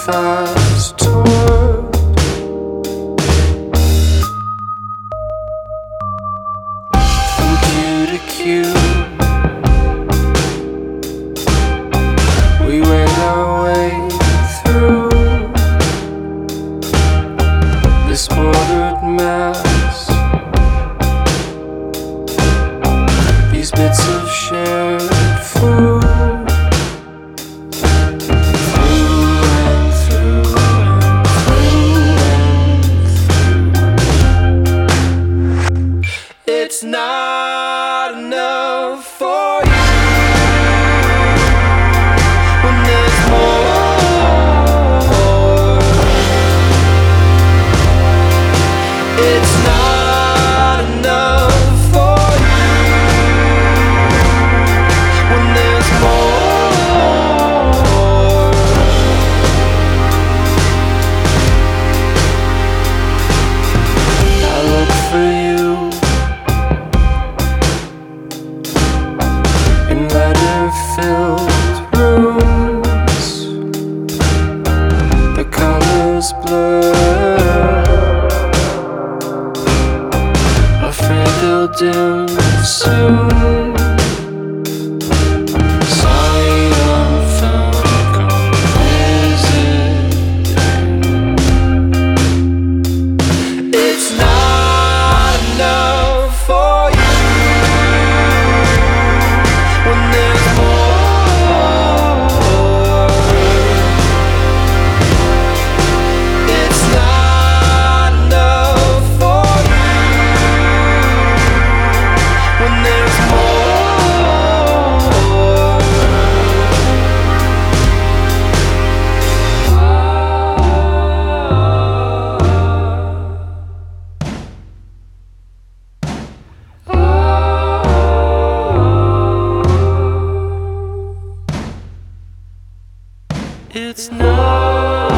fast toward from queue to queue. We wade our way through this ordered mass, these bits of shared food. It's not enough for you when there's more. It's not enough for you when there's more. I look for you in letter-filled rooms, the colors blur, afraid they'll dim soon. Sorry, I'm found visiting. It's not enough for you when there's more. It's not enough for you when there's more. It's not